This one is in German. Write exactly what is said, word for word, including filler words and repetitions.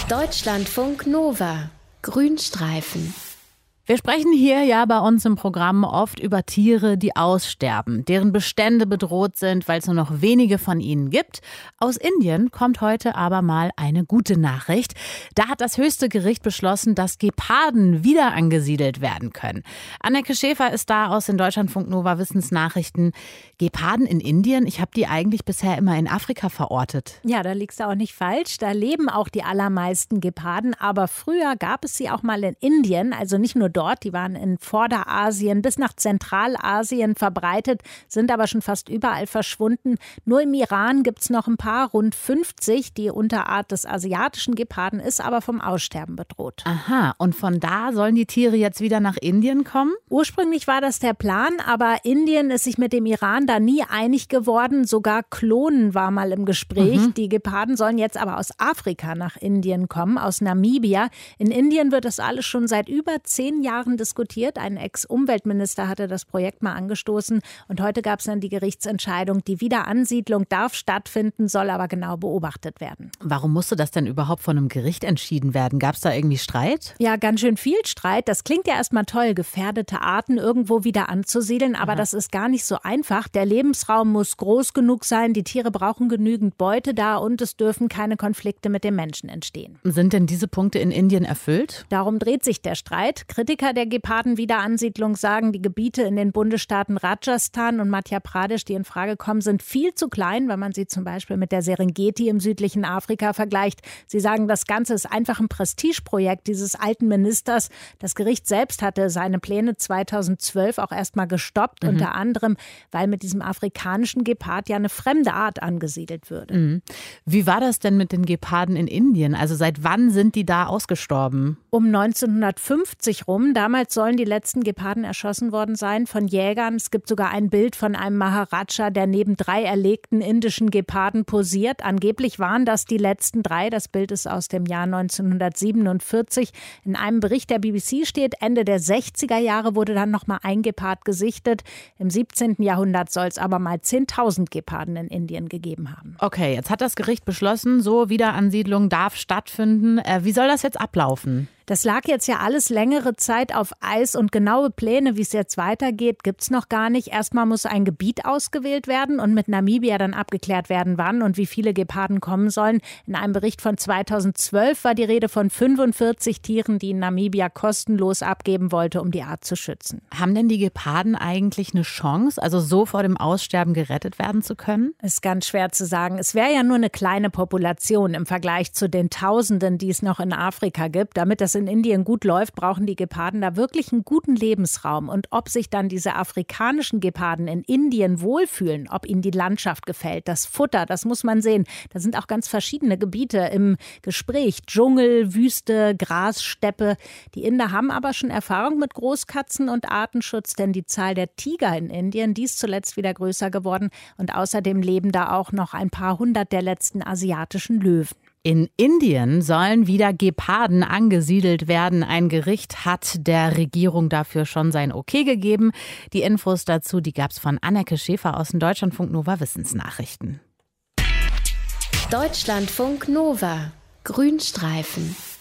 Deutschlandfunk Nova. Grünstreifen. Wir sprechen hier ja bei uns im Programm oft über Tiere, die aussterben, deren Bestände bedroht sind, weil es nur noch wenige von ihnen gibt. Aus Indien kommt heute aber mal eine gute Nachricht. Da hat das höchste Gericht beschlossen, dass Geparden wieder angesiedelt werden können. Anneke Schäfer ist da aus den Deutschlandfunk Nova Wissensnachrichten. Geparden in Indien, ich habe die eigentlich bisher immer in Afrika verortet. Ja, da liegst du auch nicht falsch. Da leben auch die allermeisten Geparden. Aber früher gab es sie auch mal in Indien, also nicht nur dort. Die waren in Vorderasien bis nach Zentralasien verbreitet, sind aber schon fast überall verschwunden. Nur im Iran gibt es noch ein paar, rund fünfzig. Die Unterart des asiatischen Geparden ist aber vom Aussterben bedroht. Aha, und von da sollen die Tiere jetzt wieder nach Indien kommen? Ursprünglich war das der Plan, aber Indien ist sich mit dem Iran da nie einig geworden. Sogar Klonen war mal im Gespräch. Mhm. Die Geparden sollen jetzt aber aus Afrika nach Indien kommen, aus Namibia. In Indien wird das alles schon seit über zehn Jahren diskutiert. Ein Ex-Umweltminister hatte das Projekt mal angestoßen und heute gab es dann die Gerichtsentscheidung. Die Wiederansiedlung darf stattfinden, soll aber genau beobachtet werden. Warum musste das denn überhaupt von einem Gericht entschieden werden? Gab es da irgendwie Streit? Ja, ganz schön viel Streit. Das klingt ja erstmal toll, gefährdete Arten irgendwo wieder anzusiedeln, aber Aha. das ist gar nicht so einfach. Der Lebensraum muss groß genug sein, die Tiere brauchen genügend Beute da und es dürfen keine Konflikte mit den Menschen entstehen. Sind denn diese Punkte in Indien erfüllt? Darum dreht sich der Streit. Kritiker der Geparden-Wiederansiedlung sagen, die Gebiete in den Bundesstaaten Rajasthan und Madhya Pradesh, die in Frage kommen, sind viel zu klein, wenn man sie zum Beispiel mit der Serengeti im südlichen Afrika vergleicht. Sie sagen, das Ganze ist einfach ein Prestigeprojekt dieses alten Ministers. Das Gericht selbst hatte seine Pläne zweitausendzwölf auch erstmal gestoppt, mhm. unter anderem, weil mit diesem afrikanischen Gepard ja eine fremde Art angesiedelt würde. Mhm. Wie war das denn mit den Geparden in Indien? Also seit wann sind die da ausgestorben? Um neunzehnhundertfünfzig rum. Damals sollen die letzten Geparden erschossen worden sein von Jägern. Es gibt sogar ein Bild von einem Maharaja, der neben drei erlegten indischen Geparden posiert. Angeblich waren das die letzten drei. Das Bild ist aus dem Jahr neunzehnhundertsiebenundvierzig. In einem Bericht der B B C steht, Ende der sechziger Jahre wurde dann noch mal ein Gepard gesichtet. Im siebzehnten Jahrhundert soll es aber mal zehntausend Geparden in Indien gegeben haben. Okay, jetzt hat das Gericht beschlossen, so Wiederansiedlung darf stattfinden. Äh, wie soll das jetzt ablaufen? Das lag jetzt ja alles längere Zeit auf Eis und genaue Pläne, wie es jetzt weitergeht, gibt es noch gar nicht. Erstmal muss ein Gebiet ausgewählt werden und mit Namibia dann abgeklärt werden, wann und wie viele Geparden kommen sollen. In einem Bericht von zweitausendzwölf war die Rede von fünfundvierzig Tieren, die Namibia kostenlos abgeben wollte, um die Art zu schützen. Haben denn die Geparden eigentlich eine Chance, also so vor dem Aussterben gerettet werden zu können? Ist ganz schwer zu sagen. Es wäre ja nur eine kleine Population im Vergleich zu den Tausenden, die es noch in Afrika gibt. Damit das in Indien gut läuft, brauchen die Geparden da wirklich einen guten Lebensraum. Und ob sich dann diese afrikanischen Geparden in Indien wohlfühlen, ob ihnen die Landschaft gefällt, das Futter, das muss man sehen. Da sind auch ganz verschiedene Gebiete im Gespräch. Dschungel, Wüste, Gras, Steppe. Die Inder haben aber schon Erfahrung mit Großkatzen und Artenschutz, denn die Zahl der Tiger in Indien, die ist zuletzt wieder größer geworden. Und außerdem leben da auch noch ein paar hundert der letzten asiatischen Löwen. In Indien sollen wieder Geparden angesiedelt werden. Ein Gericht hat der Regierung dafür schon sein Okay gegeben. Die Infos dazu, die gab es von Anneke Schäfer aus den Deutschlandfunk Nova Wissensnachrichten. Deutschlandfunk Nova. Grünstreifen.